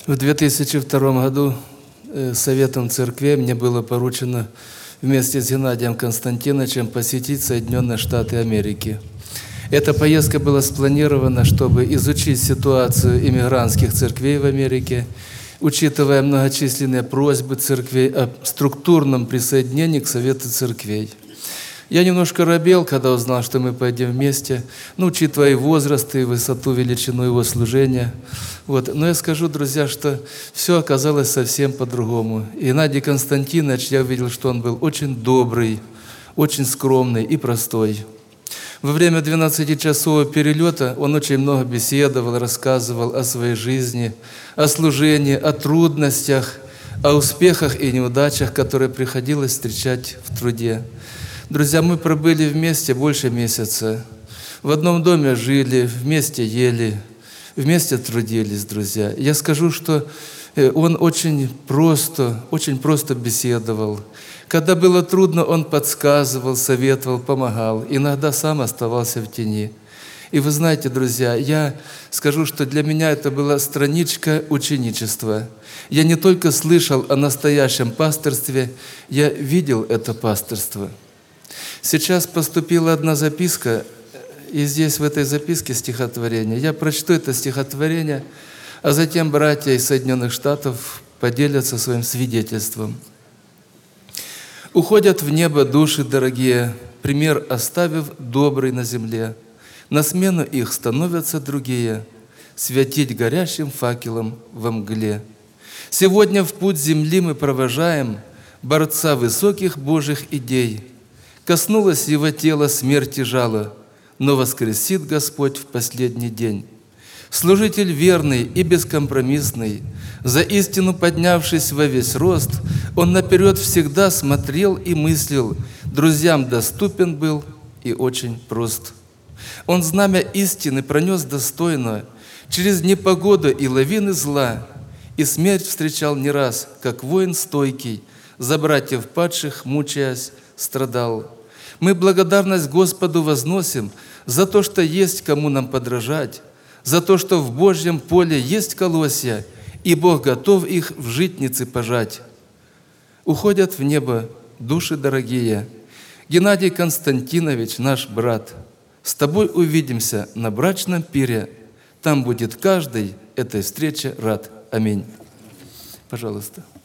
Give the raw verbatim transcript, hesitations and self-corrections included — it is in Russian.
В две тысячи втором году Советом Церквей мне было поручено вместе с Геннадием Константиновичем посетить Соединенные Штаты Америки. Эта поездка была спланирована, чтобы изучить ситуацию иммигрантских церквей в Америке, учитывая многочисленные просьбы церквей о структурном присоединении к Совету Церквей. Я немножко робел, когда узнал, что мы пойдем вместе, ну, учитывая и возраст, и высоту, величину его служения. Вот. Но я скажу, друзья, что все оказалось совсем по-другому. И Геннадий Константинович, я увидел, что он был очень добрый, очень скромный и простой. Во время двенадцатичасового перелета он очень много беседовал, рассказывал о своей жизни, о служении, о трудностях, о успехах и неудачах, которые приходилось встречать в труде. Друзья, мы пробыли вместе больше месяца. В одном доме жили, вместе ели, вместе трудились, друзья. Я скажу, что он очень просто, очень просто беседовал. Когда было трудно, он подсказывал, советовал, помогал. Иногда сам оставался в тени. И вы знаете, друзья, я скажу, что для меня это была страничка ученичества. Я не только слышал о настоящем пастырстве, я видел это пастырство. Сейчас поступила одна записка, и здесь в этой записке стихотворение. Я прочту это стихотворение, а затем братья из Соединенных Штатов поделятся своим свидетельством. «Уходят в небо души дорогие, пример оставив добрый на земле. На смену их становятся другие, светить горящим факелом во мгле. Сегодня в путь земли мы провожаем борца высоких Божьих идей. Коснулось его тела смерти жало, но воскресит Господь в последний день. Служитель верный и бескомпромиссный, за истину поднявшись во весь рост, он наперед всегда смотрел и мыслил, друзьям доступен был и очень прост. Он знамя истины пронес достойно через непогоду и лавины зла, и смерть встречал не раз, как воин стойкий, за братьев падших, мучаясь, страдал. Мы благодарность Господу возносим за то, что есть кому нам подражать, за то, что в Божьем поле есть колосья, и Бог готов их в житницы пожать. Уходят в небо души дорогие. Геннадий Константинович, наш брат, с тобой увидимся на брачном пире. Там будет каждый этой встрече рад. Аминь. Пожалуйста.